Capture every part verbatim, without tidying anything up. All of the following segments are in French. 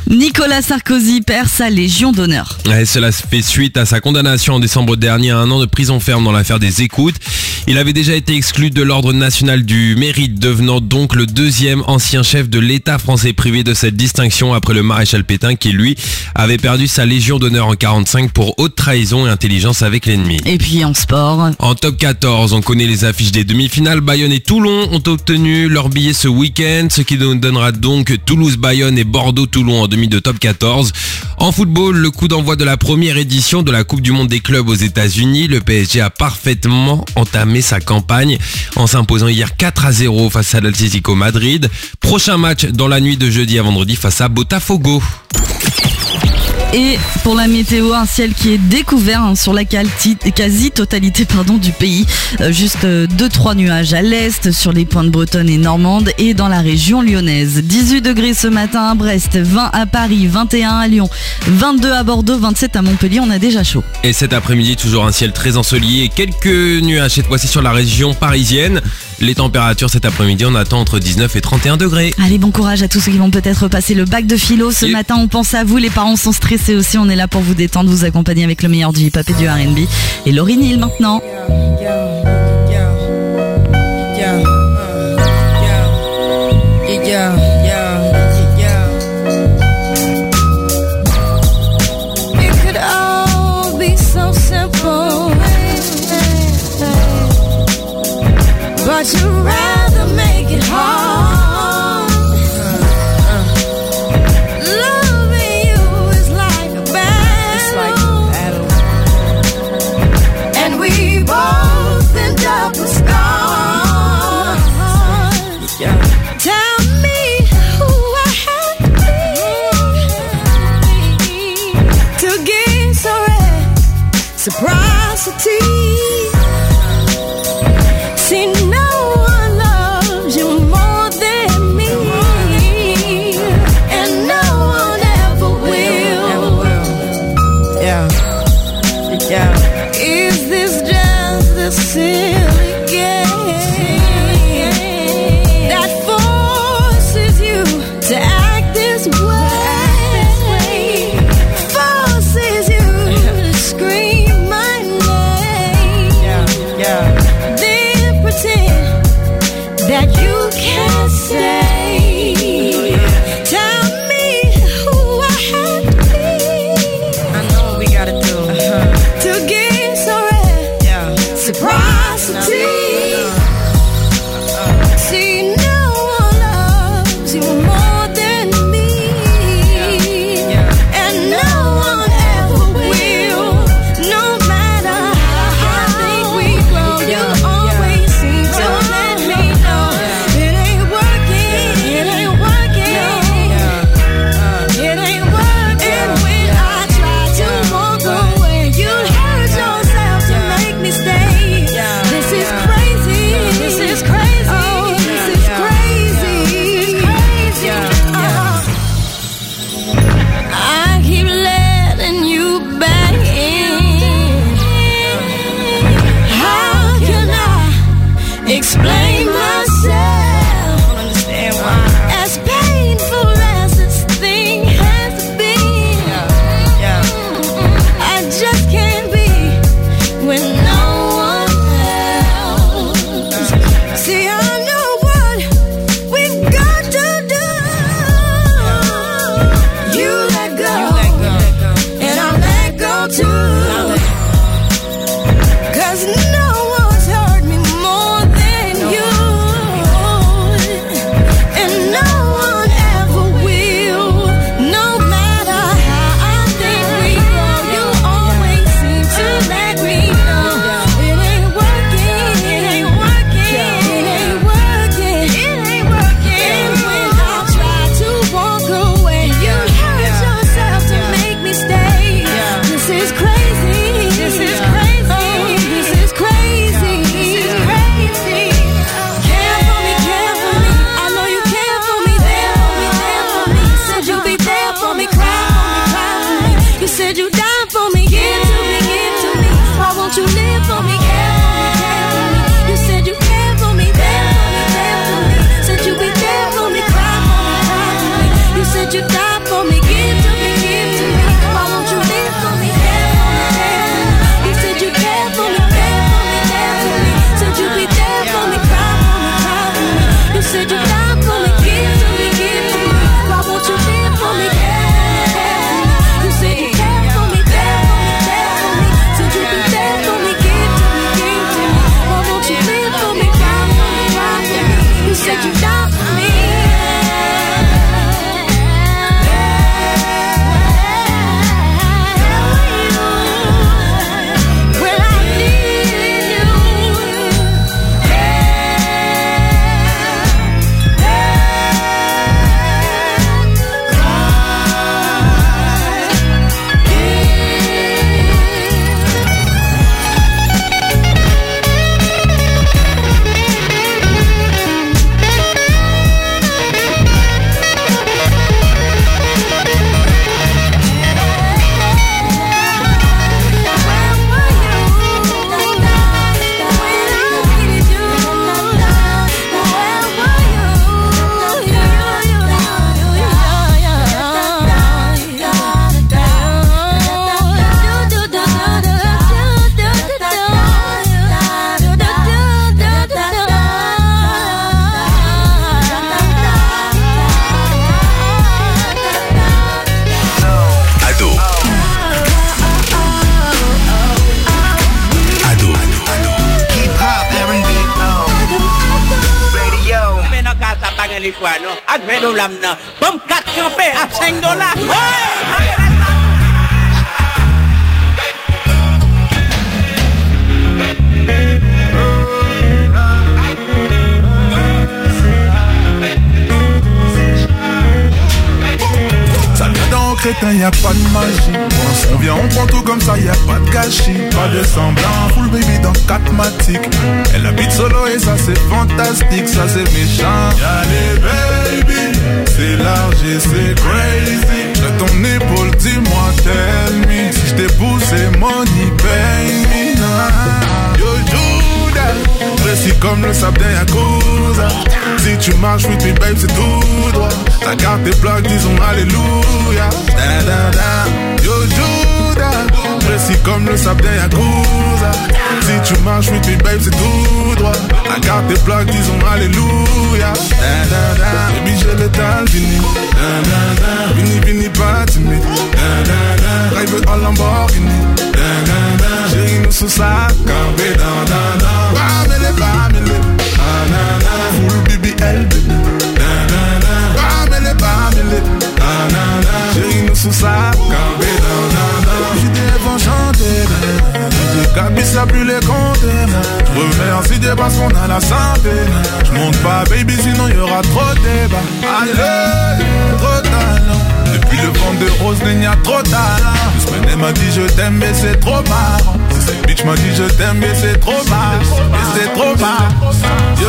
Nicolas Sarkozy perd sa Légion d'honneur. Et cela fait suite à sa condamnation en décembre dernier à un an de prison ferme dans l'affaire des écoutes. Il avait déjà été exclu de l'ordre national du mérite, devenant donc le deuxième ancien chef de l'État français privé de cette distinction après le maréchal Pétain qui, lui, avait perdu sa Légion d'honneur en quarante-cinq pour haute trahison et intelligence avec l'ennemi. Et puis en sport. En top quatorze, on connaît les affiches des demi-finales. Bayonne et Toulon ont obtenu leur billet ce week-end, ce qui nous donnera donc Toulouse-Bayonne et Bordeaux-Toulon en demi de top quatorze. En football, le coup d'envoi de la première édition de la Coupe du Monde des clubs aux États-Unis. Le P S G a parfaitement entamé sa campagne en s'imposant hier quatre à zéro face à l'Atlético Madrid. Prochain match dans la nuit de jeudi à vendredi face à Botafogo. Et pour la météo, un ciel qui est découvert hein, sur la quasi-totalité pardon, du pays. Euh, juste deux trois nuages à l'est, sur les pointes bretonnes et normandes et dans la région lyonnaise. dix-huit degrés ce matin à Brest, vingt à Paris, vingt et un à Lyon, vingt-deux à Bordeaux, vingt-sept à Montpellier, on a déjà chaud. Et cet après-midi, toujours un ciel très ensoleillé et quelques nuages cette fois-ci sur la région parisienne. Les températures cet après-midi, on attend entre dix-neuf et trente et un degrés. Allez, bon courage à tous ceux qui vont peut-être passer le bac de philo ce Et... matin. On pense à vous, les parents sont stressés aussi. On est là pour vous détendre, vous accompagner avec le meilleur du hip-hop et du R and B. Et Lauryn Hill maintenant. But you'd rather make it hard. Loving you is like a battle, it's like a battle. And we both quoi, non? À vingt dollars, non. Comme quatre campés à cinq dollars. Ouais! Ça vient dans crétin, y a pas de magie. On vient, on prend tout comme ça, y a pas de gâchis. Pas de semblant, full baby dans quatre matiques. Elle habite solo et ça c'est fantastique, ça c'est méchant. Y'a les baby, c'est large et c'est crazy. De ton épaule, dis-moi, tell me. Si j't'ai poussé, money, pay me. Nah. Yo, Judas, précis comme le sable d'un Yakuza. Si tu marches with me, babe, c'est tout droit. Ta carte est bloquée, disons alléluia. Da, da, da. Yo, Judas, précis comme le sable d'un Yakuza. Si tu marches with me, babe, c'est tout droit. Ta carte est bloquée, disons alléluia. Da, da, da. Baby, j'ai le temps, vini. Da, da, da. Vini, vini, pas timide. Da, da, da. Drive en Lamborghini. Da, da, da. Chérie, nous sous sa campé. Da, da, da. Bamele, bamele. Da, da, da. Full B B L, baby. Da, da, da. Bamele, bamele. Da, da, da. Chérie, nous sous sa campé. Da, da, da. J'ai des vents chanter. J'ai capé ça plus les compter. Remercie Dieu parce qu'on a la santé. J'monte pas, baby, sinon y'aura trop de débat. Allez, trop de talent. Depuis le vent de rose, il y a trop de talent. Ce semaine m'a dit je t'aime, mais c'est trop marrant. Cette bitch m'a dit je t'aime, mais c'est trop marrant. Mais c'est trop marrant. Yo,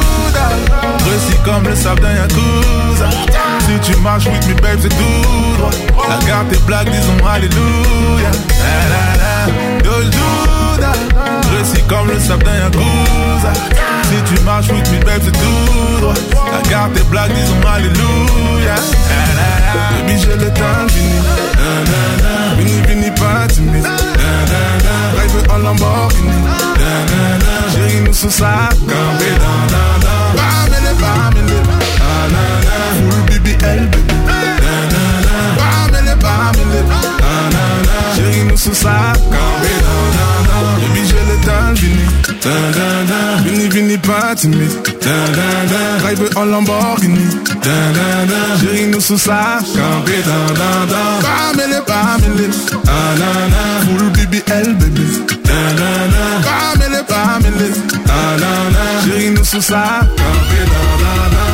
Judas, précis comme le sable d'un Yakuza. Si tu marches with me, babe, c'est tout droit. La carte est black, disons alléluia. La, la, la. Yo, Judas, précis comme le sable d'un Yakuza. Si tu marches with me, babe, c'est tout droit. La carte est black, disons alléluia. La, la, la. Baby, j'ai le temps, vini. La, la, la. Vini, vini, pas timide. La, la, la. Drive en Lamborghini. La, la, la. Chérie, nous sous sa campé. La, la, la. Bamele, bamele. La, la, la. Full B B L, baby. La, la, la. Bamele, bamele. La, la, la. Chérie, nous sous sa campé. La, la, la. Baby, j'ai le temps, vini. Da, da, da. Vini, vini, pas timide. Da, da, da. Drive en Lamborghini. Da, da, da. Chérie, nous sous sa campé. Da, da, da. Bamele, bamele. La, la, la. Full B B L, baby. Da, da, da. Bamele, bamele. La, la, la. Chérie, nous sous sa campé. Da, da, da.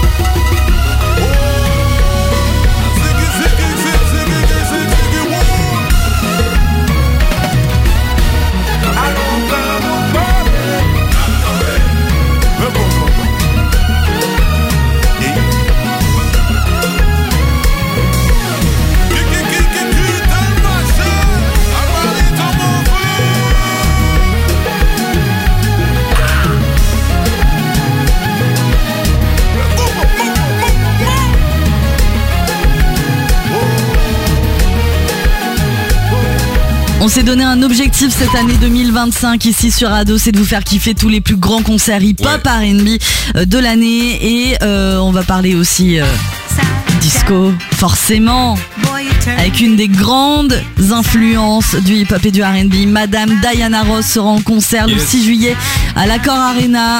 On s'est donné un objectif cette année deux mille vingt-cinq ici sur Ado, c'est de vous faire kiffer tous les plus grands concerts hip-hop Ouais. R and B de l'année. Et euh, on va parler aussi euh, disco, forcément, avec une des grandes influences du hip-hop et du R and B. Madame Diana Ross sera en concert le Yes. six juillet à l'Accor Arena.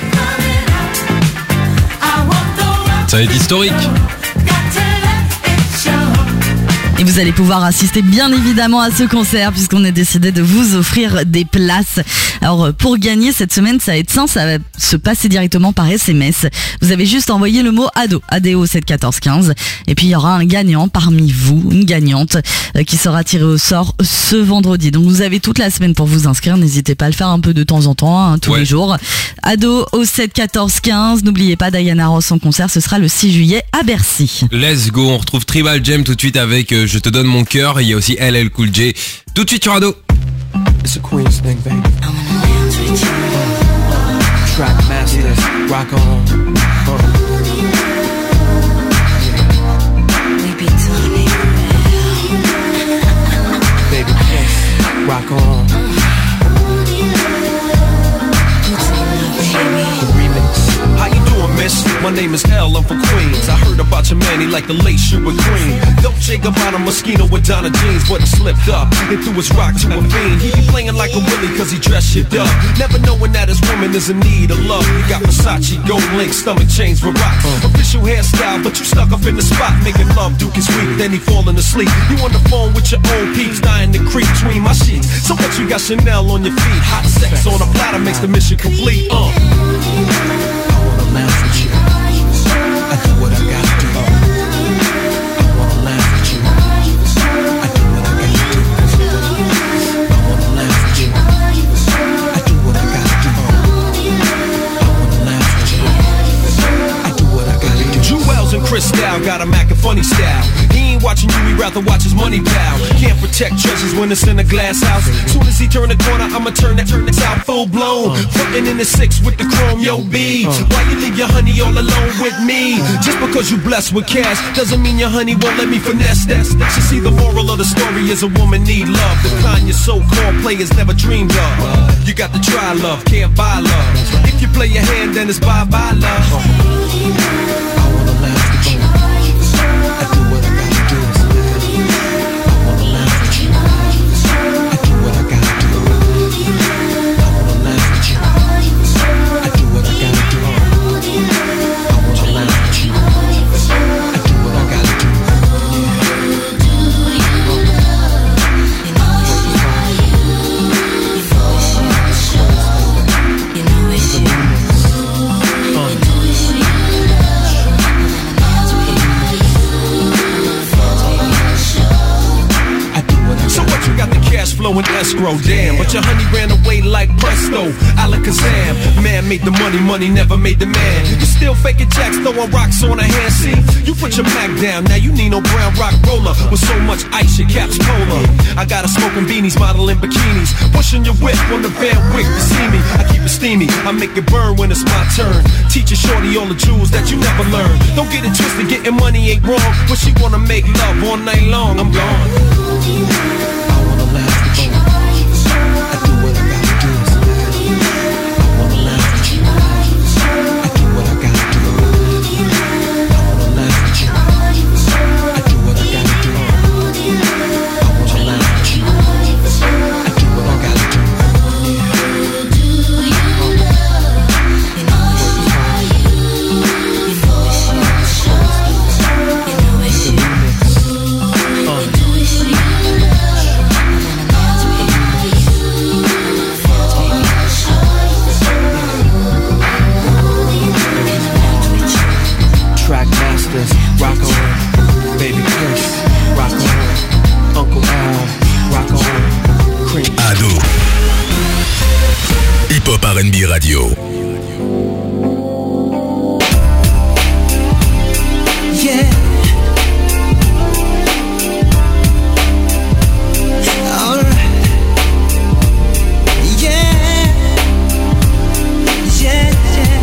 Ça va être historique. Et vous allez pouvoir assister bien évidemment à ce concert puisqu'on a décidé de vous offrir des places. Alors pour gagner cette semaine, ça va être simple, ça va se passer directement par S M S. Vous avez juste envoyé le mot ado, A D O sept quatorze quinze. Et puis il y aura un gagnant parmi vous, une gagnante euh, qui sera tirée au sort ce vendredi. Donc vous avez toute la semaine pour vous inscrire, n'hésitez pas à le faire un peu de temps en temps, hein, tous Ouais. les jours. Ado au sept quatorze quinze. N'oubliez pas Diana Ross en concert, ce sera le six juillet à Bercy. Let's go, on retrouve Tribal Jam tout de suite avec euh, Je te donne mon cœur. Il y a aussi L L Cool J. Tout de suite sur Ado. It's a Queen's thing, baby. Track masters, rock on. Uh. Baby, yes, rock on. The remix. How you doing, miss? My name is L, I'm from Queens. I heard about your man, he like the late sugar queen. Don't Dolce Gabbana Moschino with Donna jeans, but he slipped up and threw his rock to a fiend. He be playing like a willy cause he dressed shit up, never knowing that his woman is in need of love. He got Versace, gold link, stomach chains for rocks. Official hairstyle, but you stuck up in the spot, making love, Duke is weak, then he falling asleep. You on the phone with your own peeps, dying to creep between my sheets. So what you got Chanel on your feet, hot sex on a platter makes the mission complete. Uh. I wanna laugh with you, I do what I gotta do. I wanna laugh with you, I do what I gotta do. I wanna laugh with you, I do what I gotta do. I wanna laugh with you, I do what I gotta do. Jewels and Cristal got a Mac and funny style. He ain't watching you, he'd rather watch his money pal. Can't protect treasures when it's in a glass house. Soon as he turn the corner, I'ma turn that turn this out full blown. Frontin' in the six with the chrome, yo B. Why you leave your honey all alone with me? Just because you blessed with cash doesn't mean your honey won't let me finesse that. You see, the moral of the story is a woman need love, the kind your so-called players never dreamed of. You got to try love, can't buy love. If you play your hand, then it's bye-bye love. I wanna laugh with you, I do what I gotta do. I wanna laugh with you, I do what I gotta do. I wanna laugh with you, I do what I gotta do. I wanna laugh with you, I do what I gotta do. So what, you got the cash flow in escrow, damn, but your honey ran away like presto, Alakazam. Man made the money, money never made the man. You still faking jacks, throwing rocks on a hand, see? You put your Mac down, now you need no brown rock roller. With so much ice, your cap's polar. I got her smoking beanies, modeling bikinis, pushing your whip on the Van Wick to see me. I keep it steamy, I make it burn when it's my turn. Teach a shorty all the jewels that you never learn. Don't get it twisted, getting money ain't wrong, but she wanna make love all night long, I'm gone. I wanna laugh with you, I do what I gotta do. I wanna laugh with you, I do what I gotta do. I wanna laugh with you, I do what I gotta do. I wanna laugh with you, I do what I gotta do. Track masters, rock on, baby Chris, rock on, Uncle Al, rock on, Cream. Ado. Hip Hop R and B Radio. Yeah. Alright. Yeah. Yeah, yeah.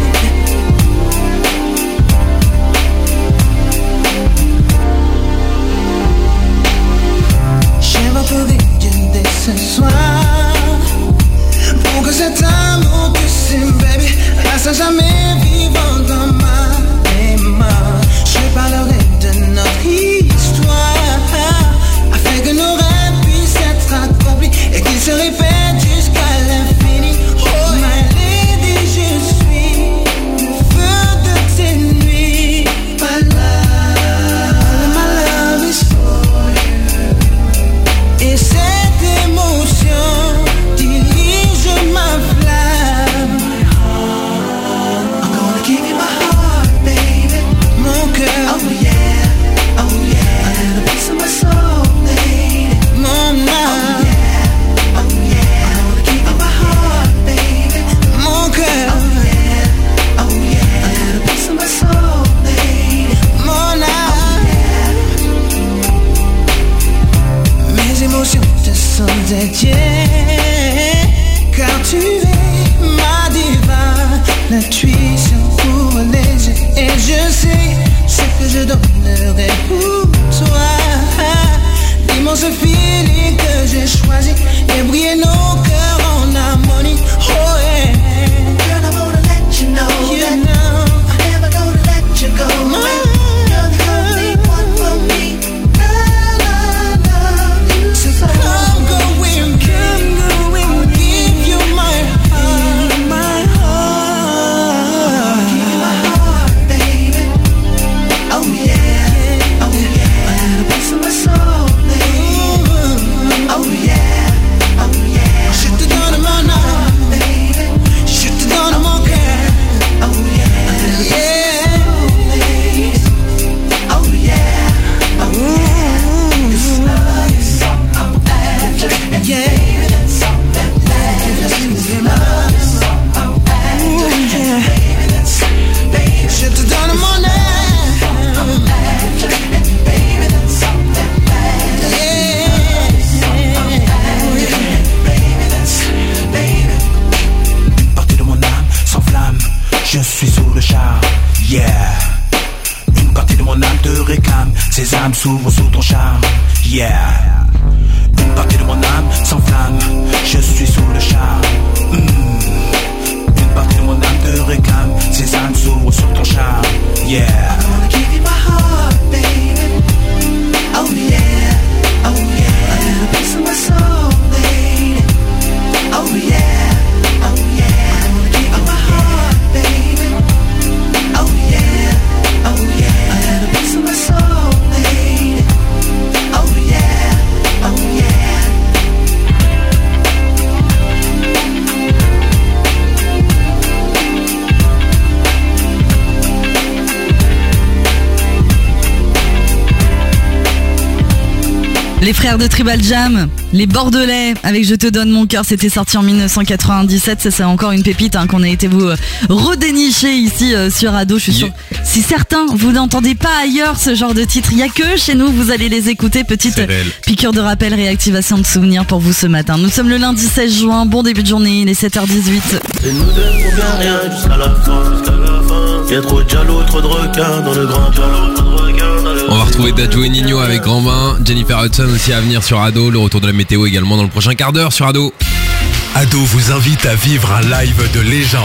J'aimerais trouver Dieu dès ce soir pour que cet amour que c'est, baby, reste à jamais vivant dans ma mémoire. Je parlerai de notre histoire afin que nos rêves puissent être accomplis et qu'ils se répètent jusqu'à l'infini. Oh, my lady, je suis le feu de tes nuits. My love, my love is for you. Et cette émotion dirige ma flamme. I'm gonna give you my heart, baby. Mon cœur, oh yeah, oh yeah. A little piece of my soul, lady. Mon âme, oh yeah, oh yeah. I'm gonna give you my heart, baby. Mon cœur, oh yeah, oh yeah. A little piece of my soul, lady. Mon âme, oh yeah. Mes émotions te sont dédiées, car tu es ma diva, l'intuition pour léger. Et je sais ce que je donnerai pour toi. Dis-moi ce feeling que j'ai choisi et briller nos cœurs en harmonie. Oh yeah. Girl, I wanna let you know, you that know I'm never gonna let you go. You're the only one for me. âme s'ouvre sous ton charme. Yeah. Une partie de mon âme s'enflamme, je suis sous le charme. Mmh. Une partie de mon âme te réclame, ses âmes s'ouvrent sur ton charme. Yeah. I'm gonna give you my heart, baby. Oh yeah, oh yeah. A little piece of my soul, baby. Oh yeah, oh yeah. I'm gonna give you my heart, baby. Oh yeah, oh yeah. A little piece of my soul, baby. Oh yeah, oh yeah. Les frères de Tribal Jam, les Bordelais, avec Je te donne mon cœur, c'était sorti en dix-neuf cent quatre-vingt-dix-sept. Ça, c'est encore une pépite hein, qu'on a été vous euh, redénicher ici euh, sur Ado. Je suis sûr. Yeah. Si certains vous n'entendez pas ailleurs ce genre de titre, il y a que chez nous vous allez les écouter. Petite piqûre de rappel, réactivation de souvenirs pour vous ce matin. Nous sommes le lundi seize juin. Bon début de journée, il est sept heures dix-huit. Et nous deux, on vient rien jusqu'à la fin, jusqu'à la fin. Y'a trop de jaloux, trop de requins dans le grand jaloux, trop de requins dans le On va retrouver Dadjo et Nino avec Grand Bain, Jennifer Hudson aussi à venir sur Ado, le retour de la météo également dans le prochain quart d'heure sur Ado. Ado vous invite à vivre un live de légende.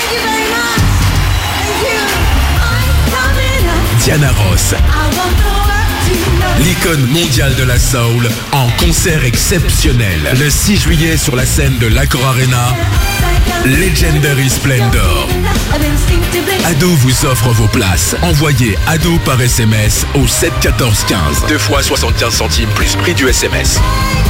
Diana Ross, l'icône mondiale de la soul, en concert exceptionnel. Le six juillet sur la scène de l'Accor Arena, Legendary Splendor. Ado vous offre vos places. Envoyez Ado par S M S au sept quatorze quinze. Deux fois soixante-quinze centimes plus prix du S M S.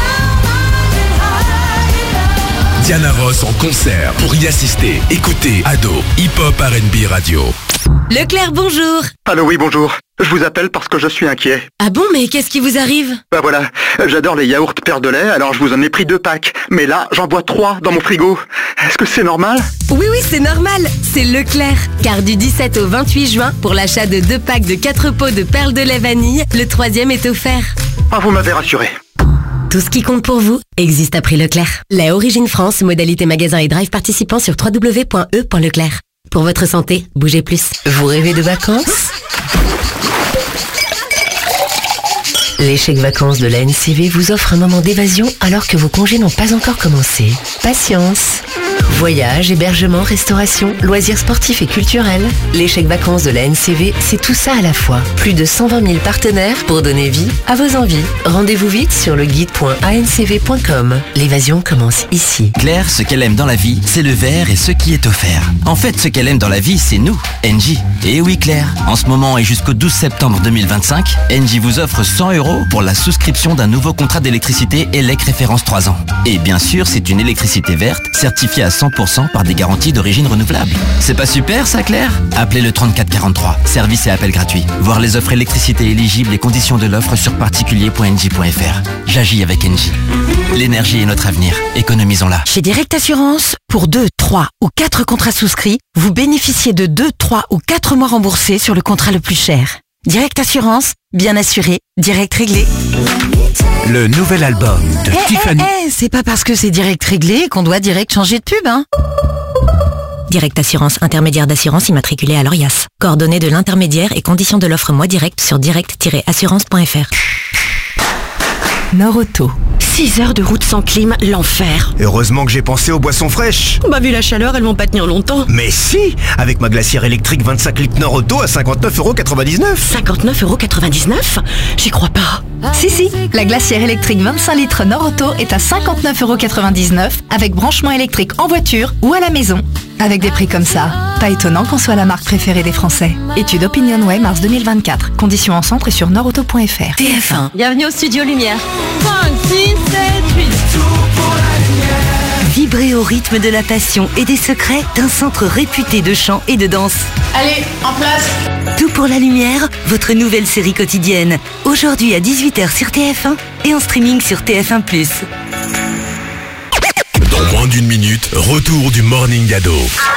Diana Ross en concert. Pour y assister, écoutez Ado, Hip Hop R and B Radio. Leclerc, bonjour. Allô, oui, bonjour. Je vous appelle parce que je suis inquiet. Ah bon, mais qu'est-ce qui vous arrive? Bah voilà, j'adore les yaourts Père de lait, alors je vous en ai pris deux packs. Mais là, j'en bois trois dans mon frigo. Est-ce que c'est normal? Oui, oui, c'est normal. C'est Leclerc. Car du dix-sept au vingt-huit juin, pour l'achat de deux packs de quatre pots de perles de lait vanille, le troisième est offert. Ah, vous m'avez rassuré. Tout ce qui compte pour vous existe à prix Leclerc. La Origine France, modalité magasin et drive participant sur w w w point e point leclerc. Pour votre santé, bougez plus. Vous rêvez de vacances? Les chèques vacances de la N C V vous offrent un moment d'évasion alors que vos congés n'ont pas encore commencé. Patience. Voyage, hébergement, restauration, loisirs sportifs et culturels. Les chèques vacances de la N C V, c'est tout ça à la fois. Plus de cent vingt mille partenaires pour donner vie à vos envies. Rendez-vous vite sur le guide point a n c v point com. L'évasion commence ici. Claire, ce qu'elle aime dans la vie, c'est le verre et ce qui est offert. En fait, ce qu'elle aime dans la vie, c'est nous, N J. Et oui Claire, en ce moment et jusqu'au douze septembre deux mille vingt-cinq, N J vous offre cent euros pour la souscription d'un nouveau contrat d'électricité E L E C référence trois ans. Et bien sûr, c'est une électricité verte, certifiée à cent pour cent par des garanties d'origine renouvelable. C'est pas super ça Claire? Appelez le trente-quatre quarante-trois, service et appel gratuit. Voir les offres électricité éligibles et conditions de l'offre sur particulier point n j point f r. J'agis avec N J. L'énergie est notre avenir, économisons-la. Chez Direct Assurance, pour deux, trois ou quatre contrats souscrits, vous bénéficiez de deux, trois ou quatre mois remboursés sur le contrat le plus cher. Direct Assurance, bien assuré, direct réglé. Le nouvel album de hey, Tiffany. Hey, hey, c'est pas parce que c'est direct réglé qu'on doit direct changer de pub, hein. Direct Assurance, intermédiaire d'assurance immatriculé à l'Orias. Coordonnées de l'intermédiaire et conditions de l'offre Moi Direct sur direct tiret assurance point f r. Nord-Auto. six heures de route sans clim, l'enfer. Heureusement que j'ai pensé aux boissons fraîches. Bah vu la chaleur, elles vont pas tenir longtemps. Mais si, avec ma glacière électrique vingt-cinq litres Nord-Auto à cinquante-neuf euros quatre-vingt-dix-neuf. cinquante-neuf euros quatre-vingt-dix-neuf? J'y crois pas. Si si, la glacière électrique vingt-cinq litres Nord-Auto est à cinquante-neuf euros quatre-vingt-dix-neuf avec branchement électrique en voiture ou à la maison. Avec des prix comme ça, pas étonnant qu'on soit la marque préférée des Français. Étude OpinionWay mars deux mille vingt-quatre. Conditions en centre et sur nordauto point f r. T F un. Bienvenue au Studio Lumière. cinq, six, sept, huit. Vibrez au rythme de la passion et des secrets d'un centre réputé de chant et de danse. Allez, en place. Tout pour la lumière, votre nouvelle série quotidienne. Aujourd'hui à dix-huit heures sur T F un et en streaming sur T F un plus. Dans moins d'une minute, retour du Morning Ado.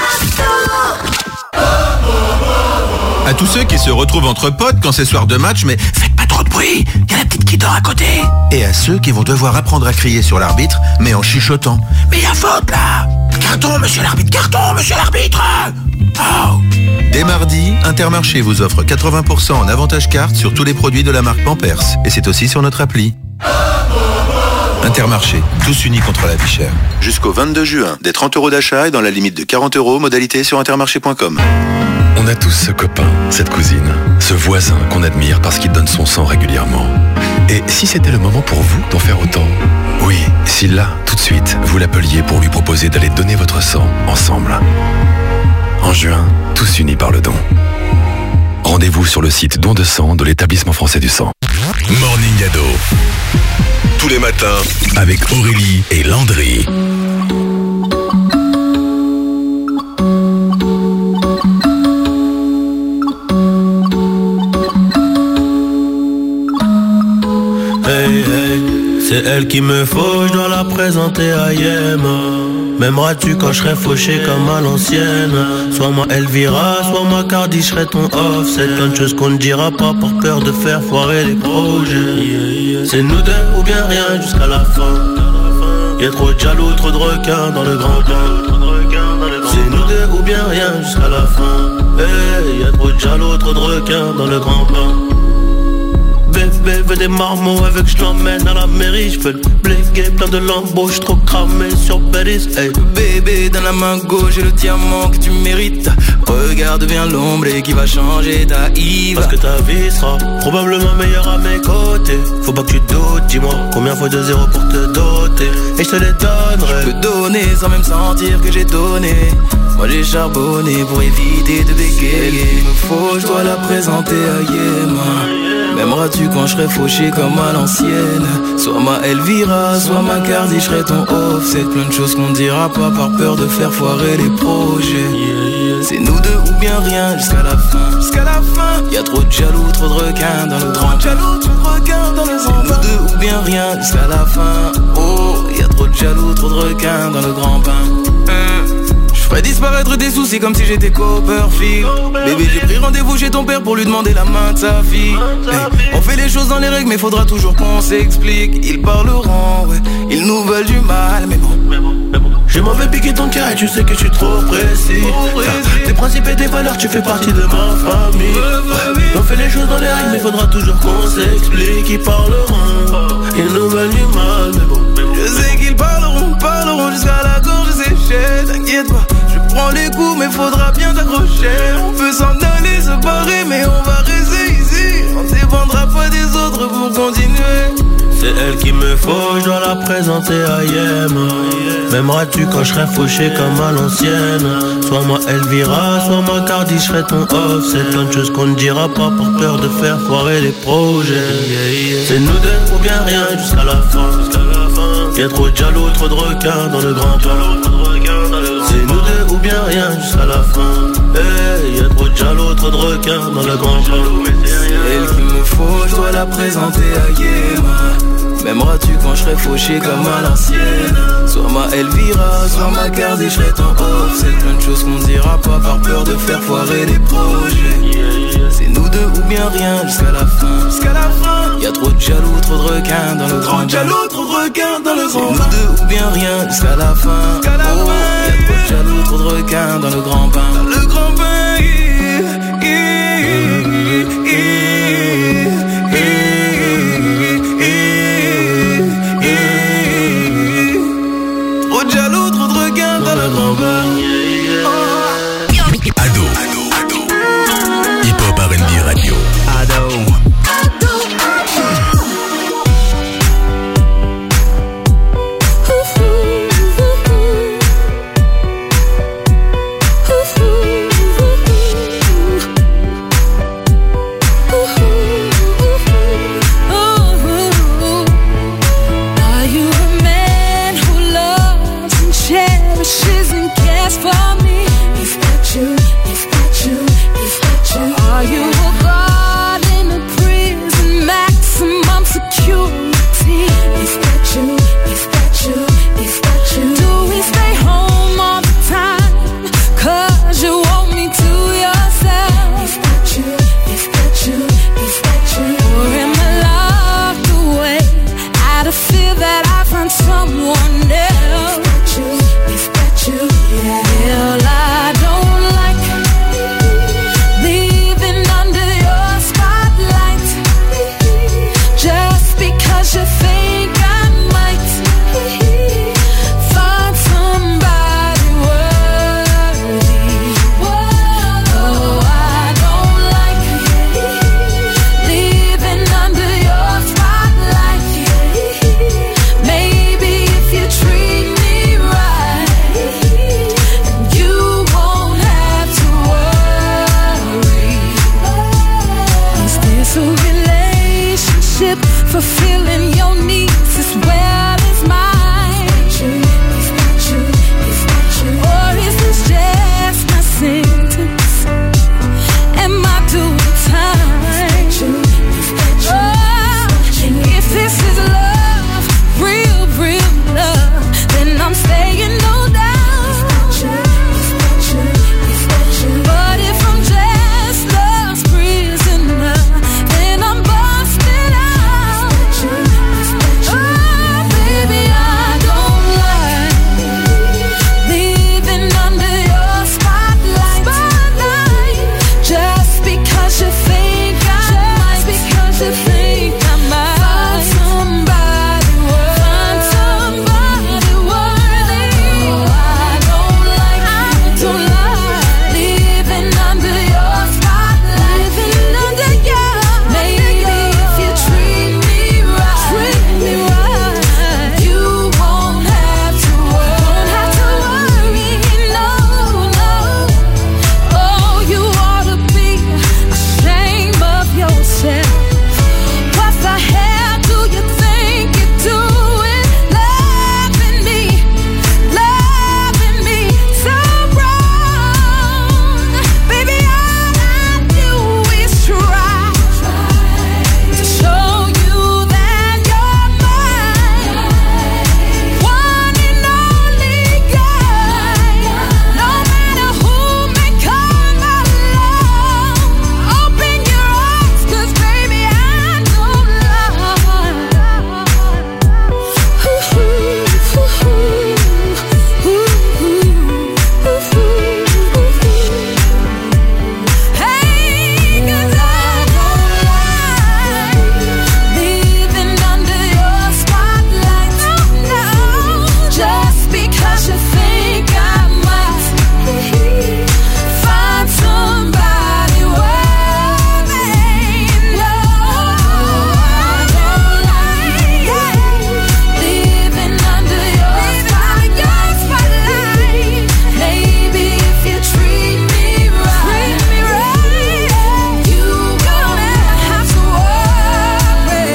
À tous ceux qui se retrouvent entre potes quand c'est soir de match, mais faites pas trop de bruit, y a la petite qui dort à côté. Et à ceux qui vont devoir apprendre à crier sur l'arbitre, mais en chuchotant. Mais y a faute là! Carton, monsieur l'arbitre, carton, monsieur l'arbitre! Oh! Dès mardi, Intermarché vous offre quatre-vingts pour cent en avantage carte sur tous les produits de la marque Pampers. Et c'est aussi sur notre appli. Intermarché, tous unis contre la vie chère. Jusqu'au vingt-deux juin, des trente euros d'achat et dans la limite de quarante euros, modalité sur intermarché point com. On a tous ce copain, cette cousine, ce voisin qu'on admire parce qu'il donne son sang régulièrement. Et si c'était le moment pour vous d'en faire autant? Oui, si là, tout de suite, vous l'appeliez pour lui proposer d'aller donner votre sang ensemble. En juin, tous unis par le don. Rendez-vous sur le site don de sang de l'établissement français du sang. Morning Ado. Tous les matins, avec Aurélie et Landry. Hey, hey, c'est elle qu'il me faut, je dois la présenter à Yema. M'aimeras-tu quand je serai fauché comme à l'ancienne? Soit moi Elvira, soit moi Cardi, je serai ton off. C'est plein de choses qu'on ne dira pas par peur de faire foirer les projets. C'est nous deux ou bien rien jusqu'à la fin. Y'a trop de jaloux, trop de requins dans le grand bain. C'est nous deux ou bien rien jusqu'à la fin. Hey, y'a trop de jaloux, trop de requins dans le grand bain. Bébé veut des marmots avec je l'emmène à la mairie. J'fais le blégué, plein de lambeaux, j'suis trop cramé sur Bélis. Hey. Bébé dans la main gauche j'ai le diamant que tu mérites. Regarde bien l'ombre et qui va changer ta Yves. Parce que ta vie sera probablement meilleure à mes côtés. Faut pas que tu doutes, dis-moi combien fois de zéro pour te doter. Et je te les donnerai. Je peux donner sans même sentir que j'ai donné. Moi j'ai charbonné pour éviter de bégayer. Il me faut, je dois la présenter à Yema. M'aimeras-tu quand je serai fauché comme à l'ancienne? Soit ma Elvira, soit ma Cardi, je serai ton off. C'est plein de choses qu'on dira pas par peur de faire foirer les projets. C'est nous deux ou bien rien jusqu'à la fin. Jusqu'à la fin. Y'a trop de jaloux, trop de requins dans le grand. Jaloux, trop de requins dans le grand. C'est nous deux ou bien rien jusqu'à la fin. Oh, y'a trop de jaloux, trop de requins dans le grand bain. Ferais disparaître tes soucis comme si j'étais Copperfield. Bébé j'ai pris rendez-vous chez ton père pour lui demander la main de sa fille. Hey, on fait les choses dans les règles mais faudra toujours qu'on s'explique. Ils parleront, ouais, ils nous veulent du mal mais bon, mais bon, mais bon. Je m'en vais piquer ton cœur et tu sais que je suis trop précis. Enfin, tes principes et tes valeurs tu fais partie de ma famille. Ouais, on fait les choses dans les règles mais faudra toujours qu'on s'explique. Ils parleront, ils nous veulent du mal mais bon, mais bon. Je sais qu'ils parleront, parleront jusqu'à la gorge séchée. T'inquiète pas, je prends les coups mais faudra bien t'accrocher. On peut s'en aller, se barrer mais on va rester ici. On dépendra pas des autres pour continuer. C'est elle qu'il me faut, je dois la présenter à Yema. M'aimeras-tu quand je serai fauché comme à l'ancienne? Soit moi Elvira, soit moi Cardi, je serai ton off. C'est plein de choses qu'on ne dira pas par peur de faire foirer les projets. C'est nous deux ou bien rien jusqu'à la fin. Y'a trop de jaloux, trop de requins dans le grand bain. C'est nous deux ou bien rien jusqu'à la fin. Hey, y'a trop de jaloux, trop de requins dans le grand bain. C'est elle qu'il me faut, je dois la présenter à Yema. M'aimeras-tu quand je serai fauché comme à l'ancienne? Soit ma Elvira, soit ma Cardi, je serai ton off. C'est plein de choses qu'on dira pas par peur de faire foirer les projets. C'est nous deux ou bien rien jusqu'à la fin. Jusqu'à la fin. Y'a trop de jaloux, trop de requins dans le grand. Jaloux, trop de requins dans le grand. C'est nous deux ou bien rien jusqu'à la fin. Jusqu'à la oh, fin. Y'a trop de jaloux, trop de requins dans le grand bain. Dans le grand bain. Yeah, yeah, yeah, yeah. Jaloux, trop de requins dans le grand bain. Ado, Ado, Ado. Hip-hop R and B radio. Ado. because you think I might find somebody worthy. Oh, I don't like living under your spotlight. Maybe if you treat me right, you won't have to worry. Is this a relationship fulfilling your needs as well as mine? Or is this just my sentence? Am I doing time? Oh, and if this is love, real, real love, then I'm staying no doubt. But if I'm just love's prisoner, then I'm busted out. Oh, baby, I don't like living under your spotlight. Just because you think I might, because you think I might find somebody worthy. Find somebody worthy. Oh, I don't like, I don't like living under your spotlight. Living under your, maybe if you treat me right, treat me right, you won't have to worry. Have to worry, no, no. Oh, you ought to be ashamed of yourself. What the hell do you think you're doing? Loving me, loving me so wrong. Baby, all I do is try to show you that you're mine. One and only guy. No matter who may come along, open your eyes, 'cause baby, I don't Hey, 'cause I don't like living under your spotlight. No, no, just because you think I might find somebody worthy. No, I don't like living under your spotlight. Maybe if you treat me right, treat me right, you won't have to worry.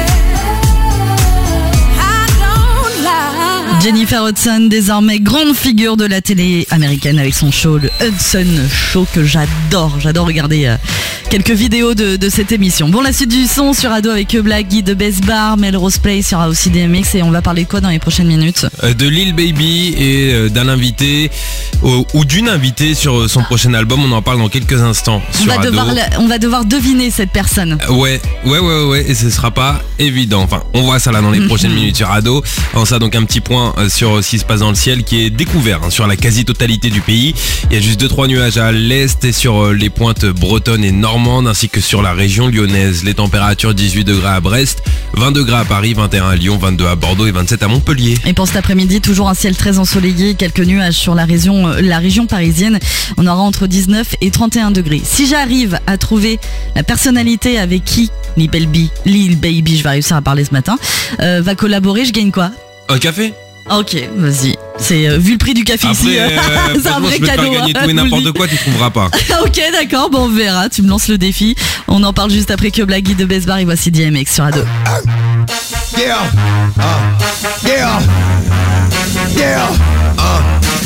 I don't like. Jennifer Hudson, désormais grande figure de la télé américaine avec son show, le Hudson Show, que j'adore. J'adore regarder euh, quelques vidéos de, de cette émission. Bon, la suite du son sur Ado avec Black, Guy de Best Bar, Melrose Place, il y aura aussi D M X et on va parler de quoi dans les prochaines minutes? Euh, De Lil Baby et euh, d'un invité ou, ou d'une invitée sur son prochain album. On en parle dans quelques instants On sur va, Ado. devoir, la- on va devoir deviner cette personne. Ouais, ouais, ouais, ouais, et ce sera pas évident. Enfin, on voit ça là dans les prochaines minutes sur Ado. Avant ça, donc un petit point euh, sur ce qui se passe dans le ciel qui est découvert hein, sur la quasi-totalité du pays. Il y a juste deux trois nuages à l'est et sur euh, les pointes bretonnes et normandes ainsi que sur la région lyonnaise. Les températures dix-huit degrés à Brest, vingt degrés à Paris, vingt et un à Lyon, vingt-deux à Bordeaux et vingt-sept à Montpellier. Et pour cet après-midi, toujours un ciel très ensoleillé, quelques nuages sur la région, euh, la région parisienne. On aura entre dix-neuf et trente et un degrés. Si j'arrive à trouver la personnalité avec qui Lil Baby, Lil Baby, je vais réussir à parler ce matin, euh, va collaborer, je gagne quoi? Un café? Ok, vas-y. C'est euh, vu le prix du café Après, ici, euh, c'est un franchement, vrai je vais te cadeau. faire gagner hein, tout et je vous le n'importe dis. quoi, tu trouveras pas. Ok, d'accord, bon on verra. Tu me lances le défi. On en parle juste après que Black, Guy de Best Bar et voici D M X sur Ado. Yeah, uh, yeah, yeah, uh.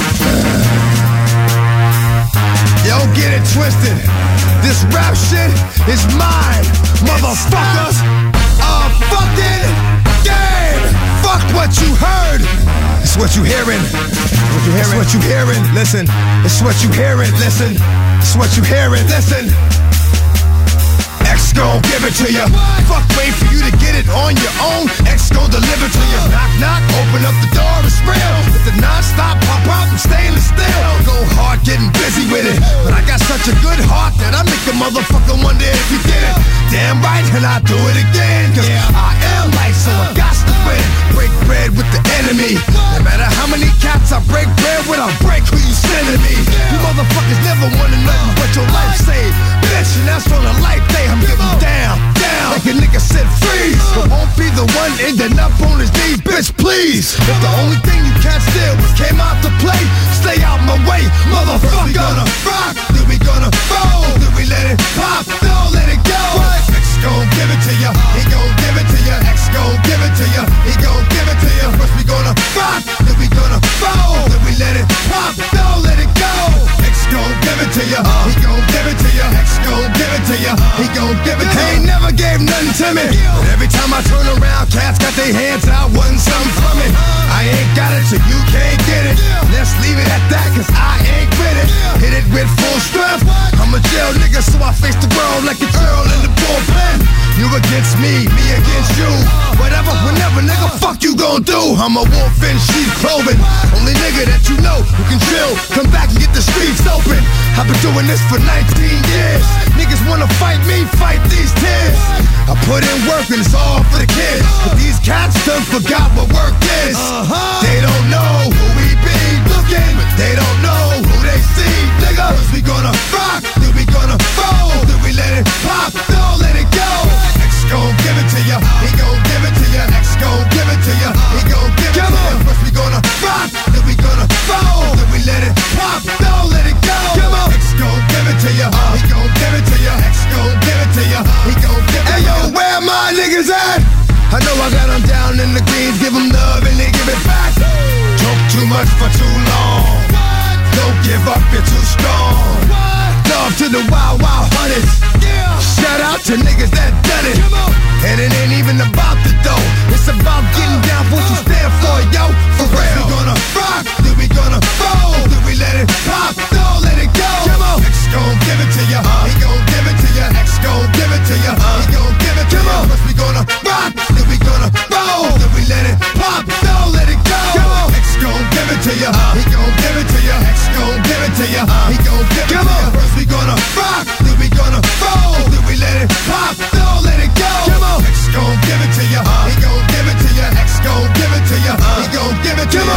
Yo, get it twisted. This rap shit is mine, motherfuckers. Uh, fucking game. Fuck what you heard. It's what you hearing. What you hearing? It's what you hearing. Listen. It's what you hearing. Listen. It's what you hearing. Listen. X gon' give it to you. Fuck, wait for you to get it on your own. X gon' deliver to you. Knock, knock, open up the door, it's real. With the non-stop pop out and stainless steel. Go hard, getting busy with it. But I got such a good heart that I make a motherfucker wonder if you did it. Damn right, and I do it again. Cause I am like so one ending up on his knees, bitch, please. If the only thing you can't steal was came out to play, stay out my way, motherfucker. First we gonna rock, then we gonna fold, then we let it pop, don't let it go. What? X gon' give it to ya, he gon' give it to ya. X gon' give it to ya, he gon' give it to ya. First we gonna rock, then we gonna fold, then we let it pop, don't let it go. X gon' give it to ya, he gon' give it to ya. X gon' give it to ya, he gon' give it to ya. He ain't never gave nothing to me, but every time I turn around, cats got their hands out, wanting something from it. I ain't got it, so you can't get it. Let's leave it at that, cause I ain't with it. Hit it with full strength. I'm a jail nigga, so I face the world like a girl in the bullpen. You against me, me against you. Whatever, whenever, nigga, fuck you gon' do. I'm a wolf in sheep clothing. Only nigga that you know who can chill. Come back and get the streets open. I've been doing this for nineteen years. Niggas wanna fight me, fight these tears. I put in work and it's all for the kids. But these cats done forgot what work is. They don't know who we be looking, but they don't know who they see, nigga. First we gonna rock, then we gonna fold, then we let it pop, don't let it go. X gon' give it to ya, he gon' give it to ya. X gon' give it to ya, he gon' give it to ya. First we gonna rock, then we gonna fold, then we let it pop, don't let it go. X gon' give it to ya, he gon' give it to ya. X gon' give it to ya, he gon' give it to ya. Hey yo, where my niggas at? I know I got them down in the greens, give them love and they give it back. Talk too much for too long. Don't give up, you're too strong. Love to the wild, wild hunters. Shout out to niggas that done it. And it ain't even about the dough. It's about getting down for what you stand for, yo. For real. We gonna rock, then we gonna fold, then we let it pop, don't let it go. X gon' give it to ya, he gon' give it to ya. X gon' give it to ya, he gon' give it to ya. First we gonna rock, then we gonna roll, then we let it pop, don't let it go. X gon' give it to ya, he gon' give it to ya. X gon' give it to ya, he gon' give it to ya. First we gonna rock, then we gonna roll, then we let it pop, don't let it go. X gon' give it to ya, he gon' give it to ya. X gon' give it to ya, he gon' give it to ya.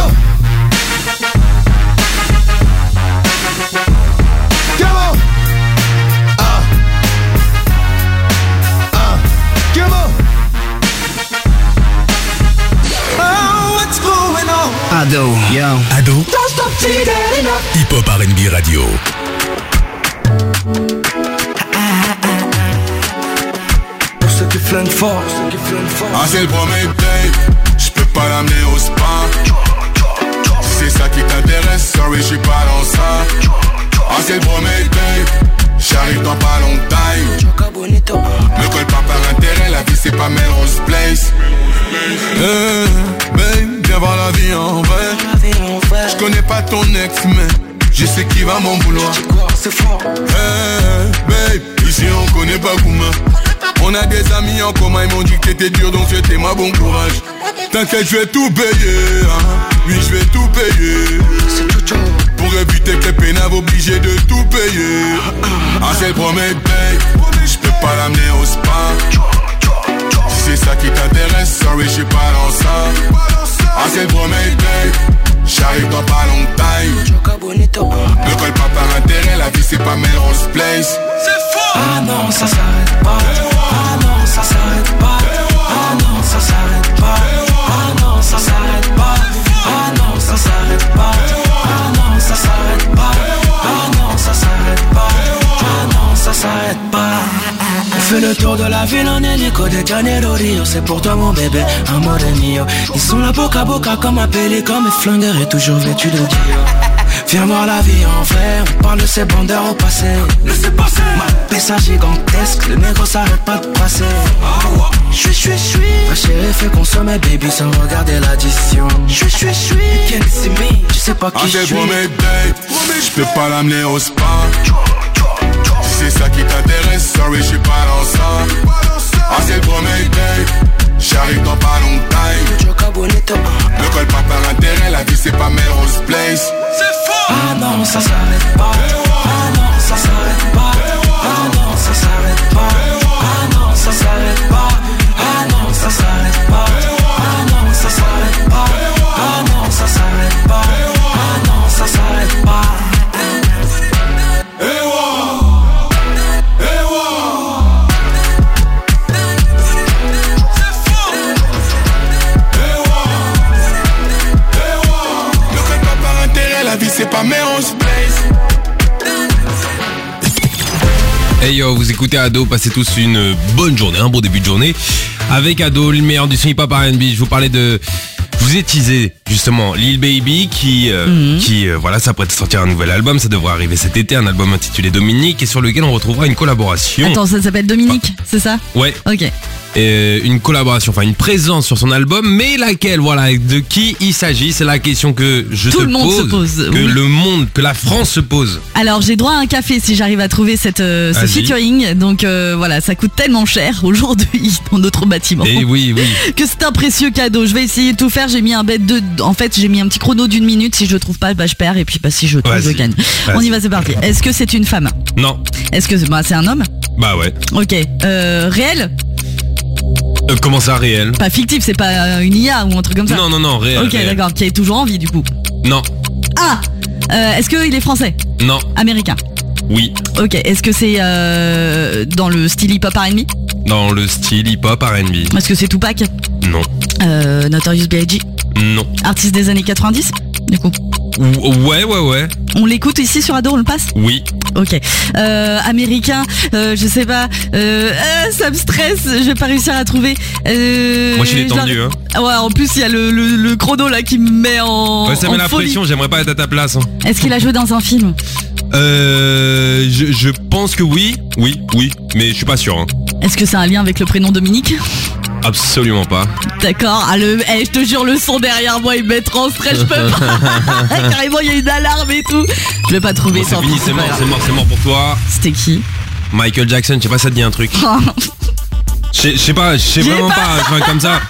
Come on. Uh. Uh. Come on. Oh, what's going on? Ado, yo. Ado, Don't stop till you get enough. Hip Hop R and B Radio. Pour ceux qui flinguent fort, ceux qui flinguent fort. Ah, c'est le premier date, j'peux pas l'amener au spa. Si c'est ça qui t'intéresse, sorry, j'suis pas dans ça. Ah, c'est le premier date, j'arrive dans pas longtemps. Me colle pas par intérêt, la vie c'est pas Melrose Place. Hey, babe, viens voir la vie en vrai. J'connais pas ton ex, mais je sais qui va mon vouloir. C'est fort. Hey, babe, ici on connaît pas Gouma. On a des amis en commun, ils m'ont dit que t'étais dur, donc c'était moi bon courage. T'inquiète, je vais tout payer, hein. Oui, je vais tout payer. Pour éviter que les pénaves obligés de tout payer. Ah, c'est le premier date, j'peux pas l'amener au spa. Si c'est ça qui t'intéresse, sorry, j'suis pas dans ça. Ah, c'est le premier date, j'arrive dans pas longtemps. Ne colle pas par intérêt, la vie c'est pas Melrose Place. C'est fort. Ah non, ça s'arrête pas. Ah non, ça s'arrête pas. Ah non, ça s'arrête pas. Ah non, ça s'arrête pas. Ah non, ça s'arrête pas. Ah non, ça s'arrête pas. Ah non, ça s'arrête pas. Ah non, ça s'arrête pas. On fait le tour de la ville en hélico de Janeiro Rio. C'est pour toi mon bébé, amore mio. Ils sont là boca à boca comme appelés comme mes flingueurs et toujours vêtus de Dior. Viens voir la vie en vrai, on parle de ces bandeurs au passé. Laissez passer. Ma pessa gigantesque, le négro s'arrête pas de passer. J'suis, j'suis, j'suis. Ma chérie fait consommer baby sans regarder l'addition. J'suis, j'suis, j'suis. Can't see me, tu sais pas qui j'suis. Ah, c'est le premier date, j'peux pas l'amener au spa. Si c'est ça qui t'intéresse, sorry, j'suis pas dans ça. Ah, c'est le premier date, j'arrive dans pas longtemps. Ne colle pas par intérêt, la vie c'est pas Melrose Place. Ah non, ça s'arrête pas. Ah non, ça s'arrête pas. Ah non, ça s'arrête pas. Ah non, ça s'arrête pas. Ah non, ça s'arrête pas. Ah non, ça s'arrête pas. Ah non, ça s'arrête pas. Ah non, ça s'arrête pas. Hey yo, vous écoutez Ado, passez tous une bonne journée, un bon début de journée. Avec Ado, le meilleur du son hip-hop R and B. Je vous parlais de... Je vous ai teasé justement Lil Baby qui, euh, mm-hmm. qui euh, voilà, s'apprête à sortir un nouvel album. Ça devrait arriver cet été, un album intitulé Dominique et sur lequel on retrouvera une collaboration. Attends, ça s'appelle Dominique, bah, c'est ça? Ouais. Ok. Euh, une collaboration, enfin une présence sur son album, mais laquelle, voilà, de qui il s'agit, c'est la question que je Tout te le monde pose, se pose, que oui. le monde, que la France se pose. Alors j'ai droit à un café si j'arrive à trouver cette, euh, ce Vas-y. featuring, donc euh, voilà, ça coûte tellement cher aujourd'hui dans notre bâtiment. Et oui, oui. Que c'est un précieux cadeau. Je vais essayer de tout faire. J'ai mis un bet de, en fait, j'ai mis un petit chrono d'une minute. Si je trouve pas, bah je perds et puis bah si je trouve, Vas-y. je gagne. Vas-y. On y va, c'est parti. Est-ce que c'est une femme? Non. Est-ce que bah, c'est un homme? Bah ouais. Ok. Euh, réel? Euh, comment ça, réel? Pas fictif, c'est pas euh, une I A ou un truc comme ça? Non, non, non, réel. Ok, réel. d'accord. Qui est toujours en vie du coup? Non. Ah. Euh, est-ce qu'il est français? Non. Américain? Oui. Ok. Est-ce que c'est euh, dans le style hip-hop R and B? Dans le style hip-hop R and B. Est-ce que c'est Tupac? Non. Euh, Notorious B I G? Non. Artiste des années quatre-vingt-dix du coup? Ouais, ouais, ouais. On l'écoute ici sur Ado, on le passe? Oui. Ok. Euh, américain, euh, je sais pas. Euh, euh, ça me stresse, je vais pas réussir à trouver. Euh, Moi, je suis détendu, genre- hein. Ouais, en plus, il y a le, le, le chrono là qui me met en. Ouais, ça en met la folie. pression, j'aimerais pas être à ta place. Hein. Est-ce qu'il a joué dans un film? Euh, je, je pense que oui, oui, oui, mais je suis pas sûr. Hein. Est-ce que c'est un lien avec le prénom Dominique? Absolument pas. D'accord. Ah, le, eh, je te jure, le son derrière moi, il me met en stress, je peux pas. Carrément, il y a une alarme et tout. Je vais pas trouver Bon, c'est ça. fini, c'est mort, c'est mort, c'est mort pour toi. C'était qui? Michael Jackson, je sais pas, ça te dit un truc. Je sais- je sais pas, je sais J'ai vraiment pas. pas, enfin, comme ça.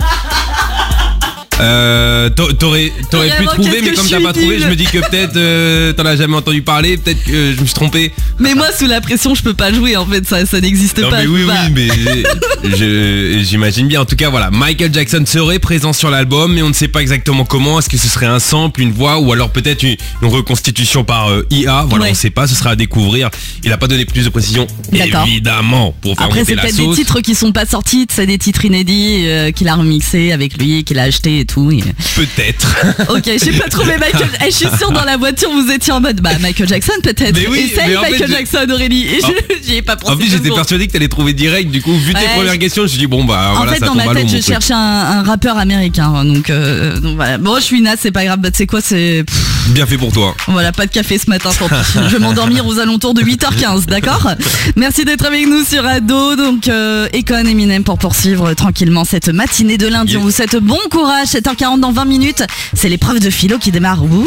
Euh, t'a- t'aurais, t'aurais pu Vraiment, trouver, qu'est-ce mais que comme je t'as suis pas trouvé, nulle. je me dis que peut-être euh, t'en as jamais entendu parler, peut-être que je me suis trompé. Mais moi, sous la pression, je peux pas jouer en fait, ça, ça n'existe Non pas. mais je oui, peux oui, pas. mais je- j'imagine bien. En tout cas, voilà, Michael Jackson serait présent sur l'album, mais on ne sait pas exactement comment. Est-ce que ce serait un sample, une voix, ou alors peut-être une, une reconstitution par euh, I A. Voilà, Ouais. on sait pas, ce sera à découvrir. Il a pas donné plus de précisions, D'accord. évidemment, pour faire Après, monter c'est la peut-être sauce. des titres qui sont pas sortis, c'est des titres inédits euh, qu'il a remixés avec lui, qu'il a acheté et tout. et- Peut-être. Ok, j'ai pas trouvé Michael. Eh, je suis sûre dans la voiture vous étiez en mode bah Michael Jackson peut-être. Mais oui, Essaye mais en fait, Michael j'ai- Jackson Aurélie. Et En- je j'y ai pas pensé. En plus, deux j'étais secondes. persuadé que t'allais trouver direct. Du coup, vu tes Ouais, premières je- questions, je me suis dit bon bah En voilà, fait, ça dans tombe ma à l'eau, tête, mon je truc. cherchais un, un rappeur américain. hein, Donc, euh, donc voilà. Bon, je suis naze, c'est pas grave. Bah, tu sais quoi, c'est. pff, Bien fait pour toi. Voilà, pas de café ce matin, tant pis. Je vais m'endormir aux alentours de huit heures quinze, d'accord? Merci d'être avec nous sur Ado. Donc, euh, Econ, Eminem pour poursuivre tranquillement cette matinée de lundi. Yeah. On vous souhaite bon courage. sept heures quarante dans vingt minutes. C'est l'épreuve de philo qui démarre. Ouh.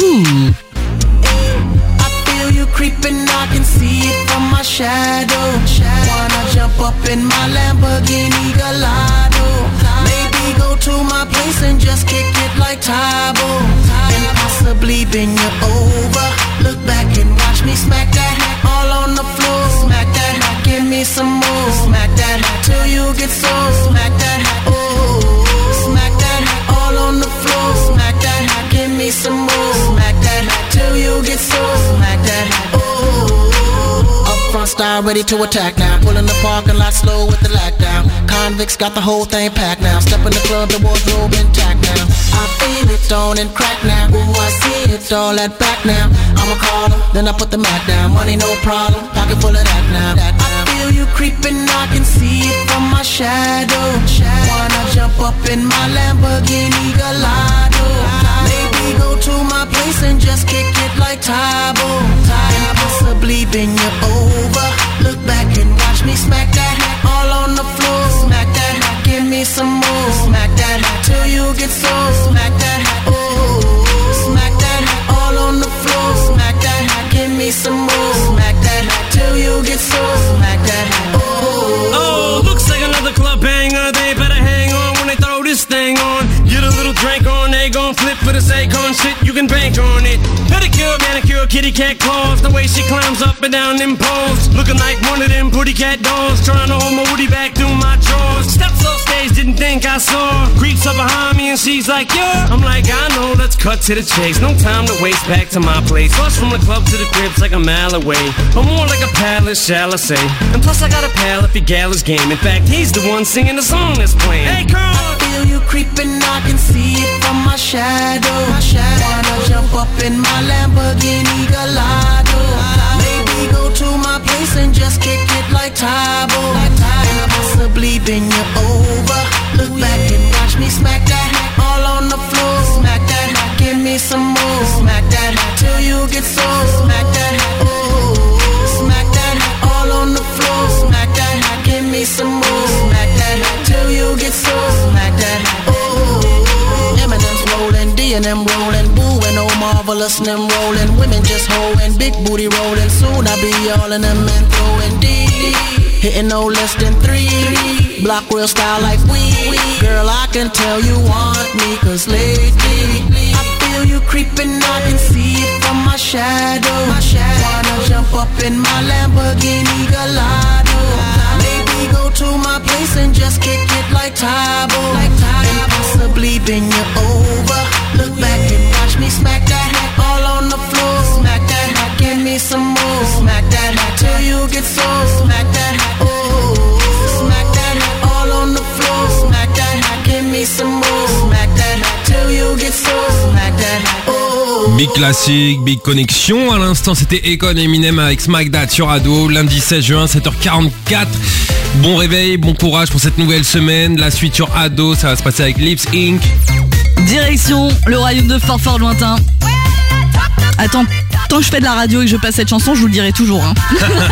Feel you creeping, I can see it from my shadow. Wanna jump up in my Lamborghini Gallardo? Maybe go to my place and just kick it like Tybo, and possibly bend you over. Look back and watch me smack that hat all on the floor. Smack that hat, give me some more. Smack that hat till you get sore. Smack that hat, oh. Smack that hat all on the floor. Smack that hat, give me some more. Smack that hat till you get sore. Smack that hat, oh. Up front style ready to attack now. Pulling the parking lot slow with the lockdown. Convicts got the whole thing packed now. Step in the club, the wardrobe intact now. I feel it on and crack now. Ooh, I see it all at back now. I'm a caller, then I put the Mac down. Money no problem, pocket full of that now. That now. I feel you creeping, I can see it from my shadow. Wanna jump up in my Lamborghini Gallardo? Maybe go to my place and just kick it like Tybo, and possibly bend you over. Look back and watch me smack that hat all on the floor. Smack that hat, give me some more. Smack that hat till you get sore. Smack that hat, oh. Smack that hat all on the floor. Smack that hat, give me some more. Smack that hat till you get sore. Smack that hat, oh. Oh, looks like another club banger. They better hang on when they throw this thing on. Get a little drink on, they gon' flip for this Akon shit. You can bank on it. Pedicure, manicure, kitty cat claws. The way she climbs up and down them poles, looking like one of them pretty cat dolls. Trying to hold my woody back through my drawers. Steps off stage, didn't think I saw. Creeps up behind me and she's like, yeah. I'm like, I know, let's cut to the chase. No time to waste, back to my place. Bus from the club to the crib's like a mile away, or more like a palace, shall I say. And plus I got a pal if your gal is game. In fact, he's the one singing the song that's playing. Hey, girl! I feel you creeping, I can see it from my shadow. Wanna jump up in my Lamborghini Gallardo? Maybe go to my place and just kick it like Tybo, believing you're over. Look back and watch me smack that all on the floor. Smack that, give me some more. Smack that till you get sore. Smack that, oh. Smack that all on the floor. Smack that, give me some more. Smack that till you get sore. Smack that, oh. Eminem's rolling, D and M rolling, Boo and oh marvelous and them rolling. Women just holding, big booty rolling. Soon I'll be all in them and throwing D. Hitting no less than three. Block real style like we. Girl, I can tell you want me, cause lately I feel you creeping, I can see it from my shadow. My shadow. Wanna jump up in my Lamborghini Gallardo. Maybe go to my place and just kick it like Tybo. Like Tybo. And possibly bend you over. Look back and watch me smack that all on the floor. Smack that, give me some more. Smack that till you get sore. Smack that, oh. Smack that all on the floor. Smack that, give me some more. Smack that till you get sore. Smack that, oh. Big classique, big connexion. À l'instant, c'était Akon et Eminem avec Smack That sur Ado. Lundi seize juin, sept heures quarante-quatre. Bon réveil, bon courage pour cette nouvelle semaine. La suite sur Ado, ça va se passer avec Lips Incorporated. Direction le royaume de fort fort lointain. Attends, tant que je fais de la radio et que je passe cette chanson, je vous le dirai toujours. Hein.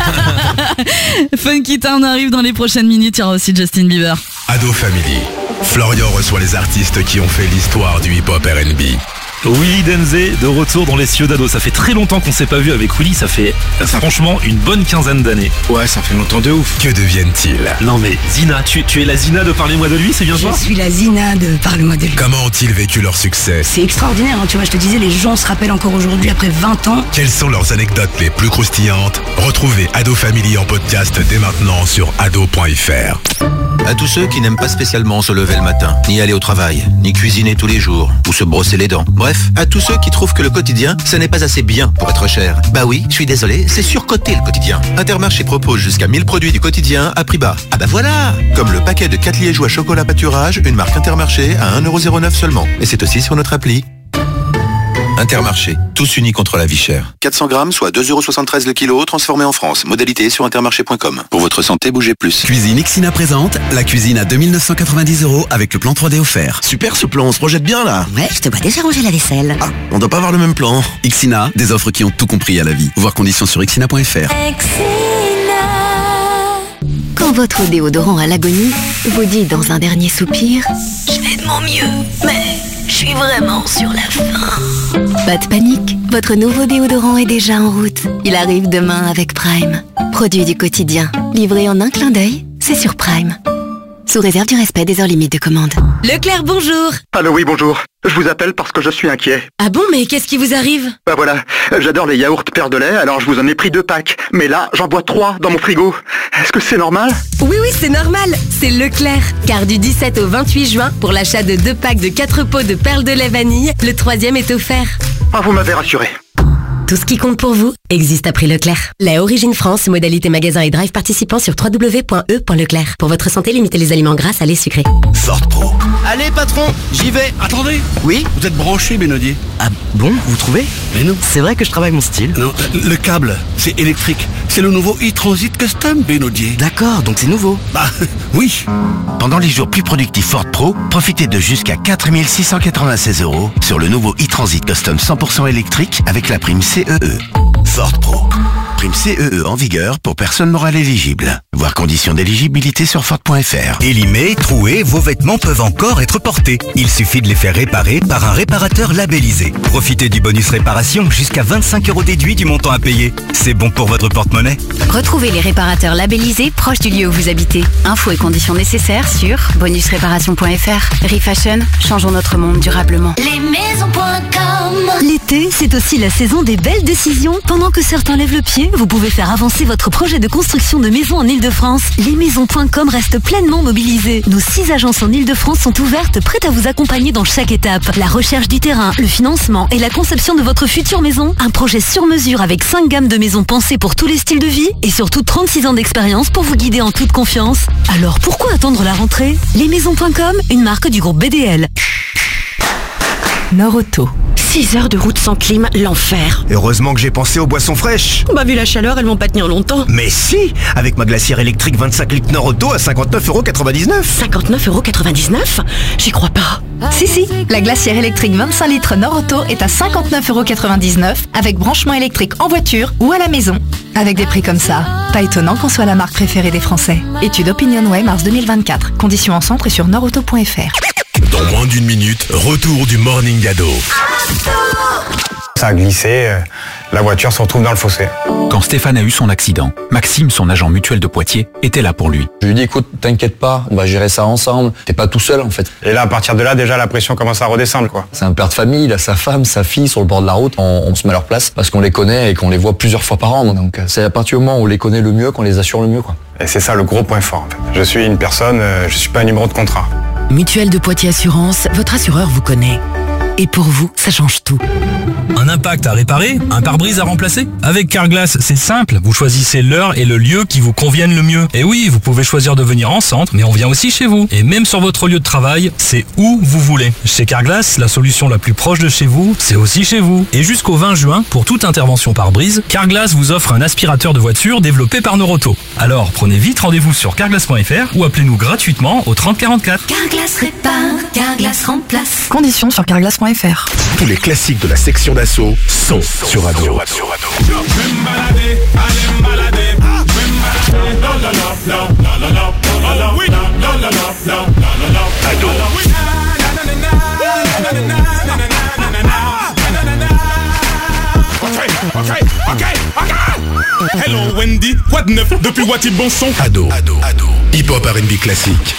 Funky Town arrive dans les prochaines minutes. Il y aura aussi Justin Bieber. Ado Family. Florian reçoit les artistes qui ont fait l'histoire du hip-hop R and B. Willy Denzé de retour dans les cieux d'Ado. Ça fait très longtemps qu'on s'est pas vu avec Willy, ça fait ça franchement une bonne quinzaine d'années. Ouais, ça fait longtemps de ouf. Que deviennent-ils? Non mais Zina, tu, tu es la Zina de Parlez-moi de lui, c'est bien ça? Je suis la Zina de Parlez-moi de lui. Comment ont-ils vécu leur succès? C'est extraordinaire, hein, tu vois, je te disais, les gens se rappellent encore aujourd'hui après vingt ans. Quelles sont leurs anecdotes les plus croustillantes? Retrouvez Ado Family en podcast dès maintenant sur ado point f r. À tous ceux qui n'aiment pas spécialement se lever le matin, ni aller au travail, ni cuisiner tous les jours, ou se brosser les dents. Bref, à tous ceux qui trouvent que le quotidien, ce n'est pas assez bien pour être cher. Bah oui, je suis désolé, c'est surcoté le quotidien. Intermarché propose jusqu'à mille produits du quotidien à prix bas. Ah bah voilà! Comme le paquet de quatre liégeois chocolat pâturage, une marque Intermarché à un euro zéro neuf seulement. Et c'est aussi sur notre appli. Intermarché, tous unis contre la vie chère. quatre cents grammes, soit deux euros soixante-treize le kilo, transformé en France. Modalité sur intermarché point com. Pour votre santé, bougez plus. Cuisine Ixina présente la cuisine à deux mille neuf cent quatre-vingt-dix euros avec le plan trois D offert. Super ce plan, on se projette bien là. Ouais, je te vois déjà ranger la vaisselle. Ah, on doit pas avoir le même plan. Ixina, des offres qui ont tout compris à la vie. Voir conditions sur ixina point f r. Quand votre déodorant à l'agonie vous dit dans un dernier soupir « Je fais de mon mieux, mais je suis vraiment sur la fin ». Pas de panique, votre nouveau déodorant est déjà en route. Il arrive demain avec Prime. Produit du quotidien, livré en un clin d'œil, c'est sur Prime. Sous réserve du respect des heures limites de commande. Leclerc, bonjour. Allô, oui, bonjour. Je vous appelle parce que je suis inquiet. Ah bon, mais qu'est-ce qui vous arrive? Bah voilà, j'adore les yaourts Père de lait, alors je vous en ai pris deux packs. Mais là, j'en bois trois dans mon frigo. Est-ce que c'est normal? Oui, oui, c'est normal. C'est Leclerc. Car du dix-sept au vingt-huit juin, pour l'achat de deux packs de quatre pots de perles de lait vanille, le troisième est offert. Ah, vous m'avez rassuré. Tout ce qui compte pour vous existe à prix Leclerc. Lait Origine France, modalité magasin et drive participant sur w w w point e point leclerc. Pour votre santé, limitez les aliments gras, salés, sucrés. Ford Pro. Allez patron, j'y vais. Attendez. Oui? Vous êtes branché, Bénodier? Ah bon, vous trouvez? Mais non. C'est vrai que je travaille mon style. Non, le câble, c'est électrique. C'est le nouveau e-Transit Custom, Bénodier. D'accord, donc c'est nouveau. Bah, oui. Pendant les jours plus productifs Ford Pro, profitez de jusqu'à quatre mille six cent quatre-vingt-seize euros sur le nouveau e-Transit Custom cent pour cent électrique avec la prime C E E. Ford Pro. Prime C E E en vigueur pour personnes morales éligibles. Voir conditions d'éligibilité sur Ford point f r. Élimés, troués, vos vêtements peuvent encore être portés. Il suffit de les faire réparer par un réparateur labellisé. Profitez du bonus réparation jusqu'à vingt-cinq euros déduits du montant à payer. C'est bon pour votre porte-monnaie. Retrouvez les réparateurs labellisés proches du lieu où vous habitez. Infos et conditions nécessaires sur bonus réparation point f r. Refashion, changeons notre monde durablement. Les maisons point com. L'été, c'est aussi la saison des belles décisions. Pendant que certains lèvent le pied, vous pouvez faire avancer votre projet de construction de maison en Ile-de-France. Les maisons point com restent pleinement mobilisées. Nos six agences en Ile-de-France sont ouvertes, prêtes à vous accompagner dans chaque étape. La recherche du terrain, le financement et la conception de votre future maison. Un projet sur mesure avec cinq gammes de maisons pensées pour tous les styles de vie et surtout trente-six ans d'expérience pour vous guider en toute confiance. Alors pourquoi attendre la rentrée? Les maisons point com, une marque du groupe B D L. Nord Auto. six heures de route sans clim, l'enfer. Heureusement que j'ai pensé aux boissons fraîches. Bah vu la chaleur, elles vont pas tenir longtemps. Mais si, avec ma glacière électrique vingt-cinq litres Nord Auto à cinquante-neuf euros quatre-vingt-dix-neuf. cinquante-neuf euros quatre-vingt-dix-neuf? J'y crois pas. Si, si, la glacière électrique vingt-cinq litres Nord Auto est à cinquante-neuf euros quatre-vingt-dix-neuf avec branchement électrique en voiture ou à la maison. Avec des prix comme ça, pas étonnant qu'on soit la marque préférée des Français. Étude OpinionWay mars deux mille vingt-quatre. Conditions en centre et sur nord auto point f r. Dans moins d'une minute, retour du Morning Ado. Ça a glissé, euh, la voiture se retrouve dans le fossé. Quand Stéphane a eu son accident, Maxime, son agent mutuel de Poitiers, était là pour lui. Je lui ai dit, écoute, t'inquiète pas, on va gérer ça ensemble. T'es pas tout seul en fait. Et là, à partir de là, déjà, la pression commence à redescendre, quoi. C'est un père de famille, il a sa femme, sa fille sur le bord de la route. On, on se met à leur place parce qu'on les connaît et qu'on les voit plusieurs fois par an. Donc c'est à partir du moment où on les connaît le mieux qu'on les assure le mieux, quoi. Et c'est ça le gros point fort, en fait. Je suis une personne, euh, je suis pas un numéro de contrat. Mutuelle de Poitiers Assurance, votre assureur vous connaît. Et pour vous, ça change tout. Un impact à réparer, un pare-brise à remplacer. Avec Carglass, c'est simple. Vous choisissez l'heure et le lieu qui vous conviennent le mieux. Et oui, vous pouvez choisir de venir en centre, mais on vient aussi chez vous. Et même sur votre lieu de travail, c'est où vous voulez. Chez Carglass, la solution la plus proche de chez vous, c'est aussi chez vous. Et jusqu'au vingt juin, pour toute intervention pare-brise, Carglass vous offre un aspirateur de voiture développé par Noroto. Alors, prenez vite rendez-vous sur carglass point f r ou appelez-nous gratuitement au trente quarante-quatre. Carglass répare, Carglass remplace. Conditions sur carglass point f r. Tous les classiques de la section d'assaut sont sur Ado. Hello Wendy, quoi de neuf depuis what il bon son? Ado, Ado, Ado. Hip-hop R and B classique.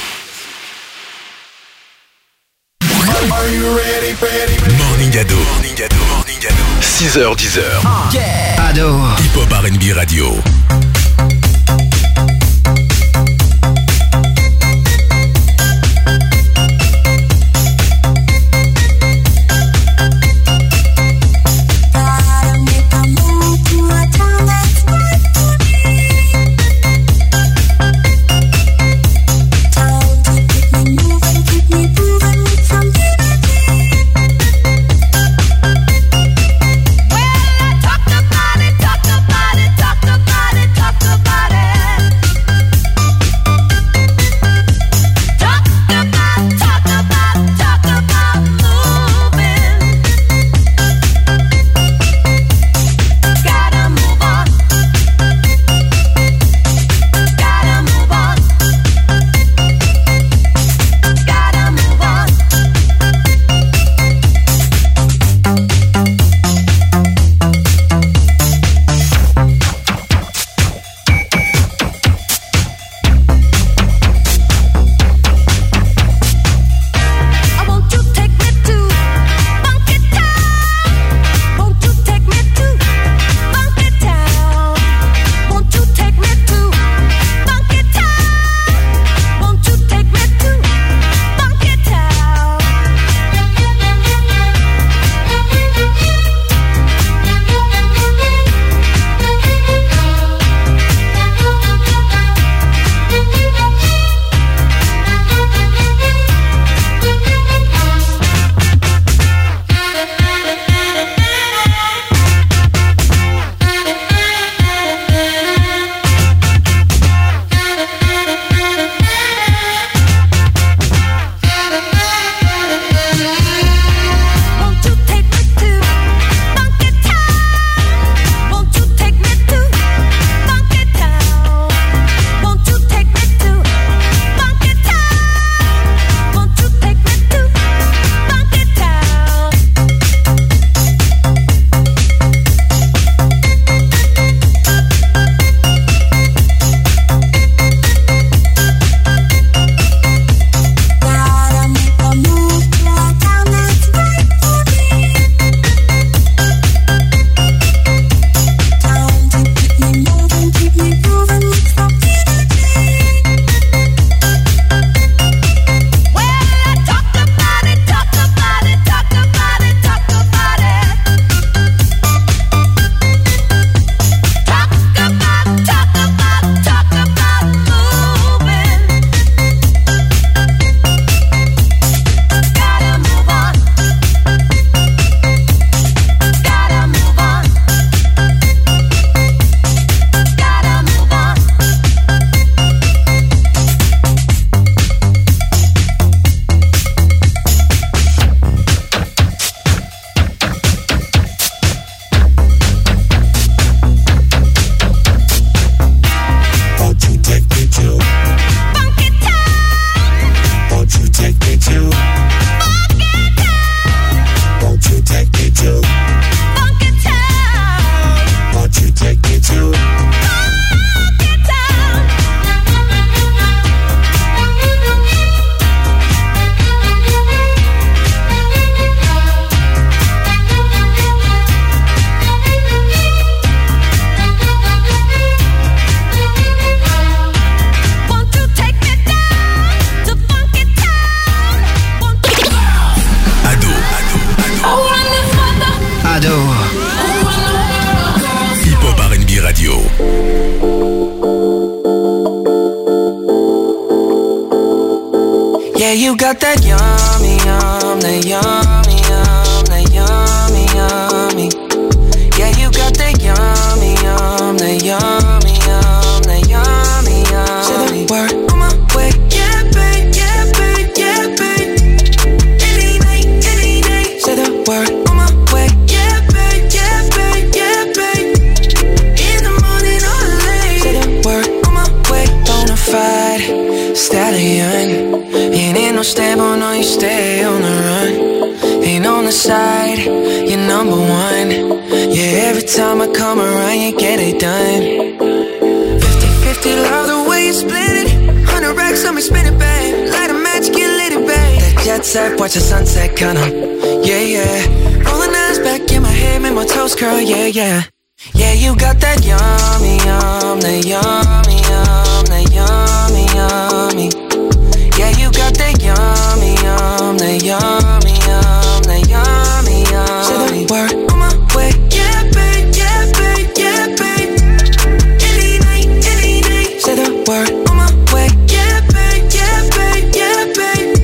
Morning Ado. Morning Ado. Morning Ado. six heures dix heures. Yeah. Ado. Hip-hop R and B radio. Talk about it, talk about it, talk about it. Ado. Hip-Hop R and B Radio. Yeah, you got that yummy, yum, that yummy, yum, that yummy, yummy. Yeah, you got that yummy, yum, that yummy, yum, that yummy, yummy. Say the word on my way, yeah, babe, yeah, babe, yeah, babe. Any night, any day. Say the word on my way, yeah, babe, yeah, babe, yeah, babe. In the morning or late. Say the word on my way. Bonafide stallion. Ain't in no stable, no, you stay on the run. Ain't on the side, you're number one. Yeah, every time I come around, you get it done. Fifty-fifty, love the way you split it. Hundred racks on me, spin it, babe. Light a match, get lit, it, babe. That jet set, watch the sunset, kinda. Yeah, yeah. Rolling eyes back in my head, make my toes curl, yeah, yeah. Yeah, you got that yummy, yum, that yummy, yum, that yummy, yummy. Yeah, you got that yummy, yum, that yummy, yum, that yummy, yummy. Say the word on my way, yeah, babe, yeah, babe, yeah, babe. Any night, any day. Say the word on my way, yeah, babe, yeah, babe, yeah, babe.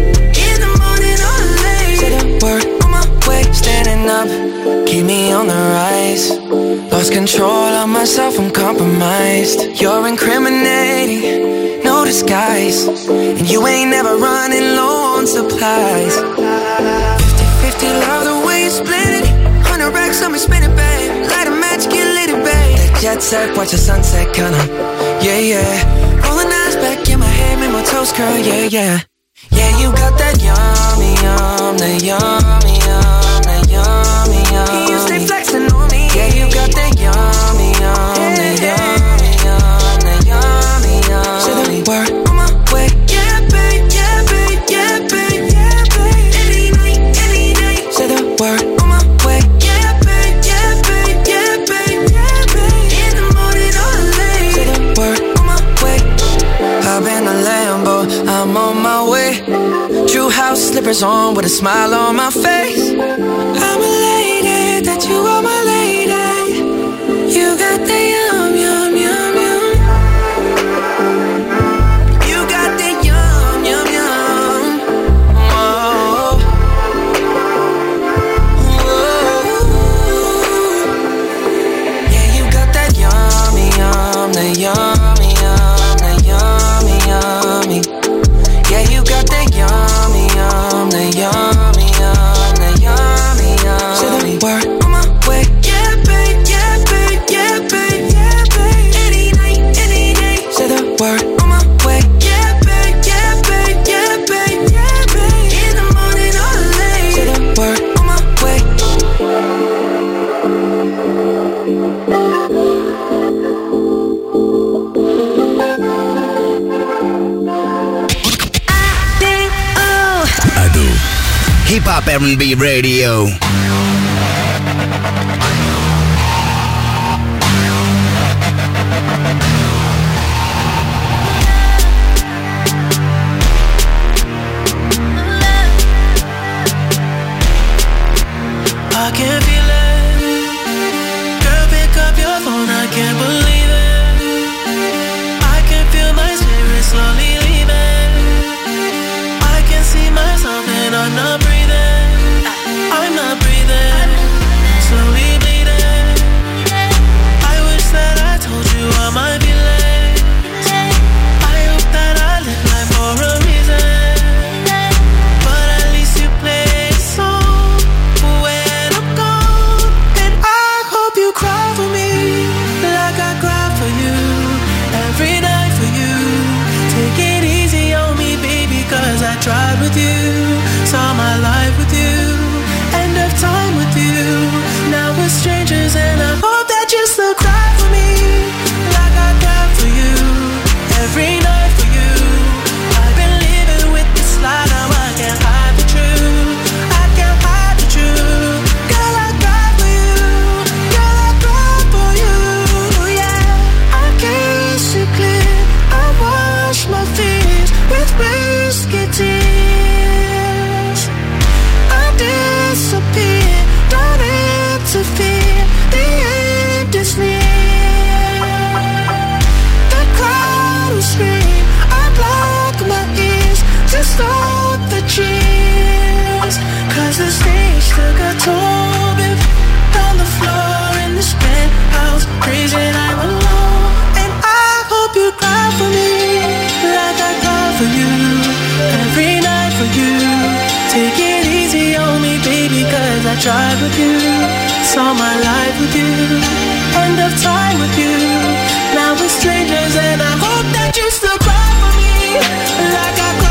In the morning or late. Say the word on my way. Standing up, keep me on the rise. Lost control of myself, I'm compromised. You're incriminating, no disguise. And you ain't never running low on supplies. Fifty-fifty, love the way you split it. Hundred racks on me, spin it, babe. Light a match, get lit, it, babe. That jet set, watch the sunset, kinda. Yeah, yeah. Rolling eyes back in my head, make my toes curl, yeah, yeah. Yeah, you got that yummy, yum, that yummy, yum, that yummy, yummy. You stay flexing on me. Yeah, you got that yummy, yum, that yummy, yum, that yummy, yum. Say the word on my way, yeah, babe, yeah, babe, yeah, babe, yeah, babe. Any night, any day. Say the word on my way, yeah, babe, yeah, babe, yeah, babe, yeah, babe. In the morning or late. Say the word on my way. Hop in a Lambo, I'm on my way. True house slippers on with a smile on my face. I'm elated that you are my lady. You got the yum, yum, yum, yum. You got the yum, yum, yum. Whoa. Whoa. Yeah, you got that yummy, yum, that yummy, yum, that yummy, yummy. Yeah, you got that yummy, yum, that yummy, yum, that yummy, yum. Say the word on my way, yeah, babe, yeah, babe, yeah, babe, yeah, babe. Any night, any day. Say the word on my way, yeah, babe, yeah, babe, yeah, babe, yeah, babe. In the morning or late. Say the word on my way. Ado. Hip-Hop R and B Radio. I can feel it. Girl, pick up your phone, I can't believe it. I can feel my spirit slowly leaving. I can see myself and I'm not breathing. I'm not breathing. Slowly bleeding. I wish that I told you all my feelings. I hope that I live life for a reason. But at least you play a song when I'm gone. the stage took a toll, been on the floor in this penthouse, crazy I'm alone. And I hope you cry for me, like I cry for you, every night for you. Take it easy on me, baby, cause I tried with you, saw my life with you, end of time with you. Now we're strangers and I hope that you still cry for me, like I cry.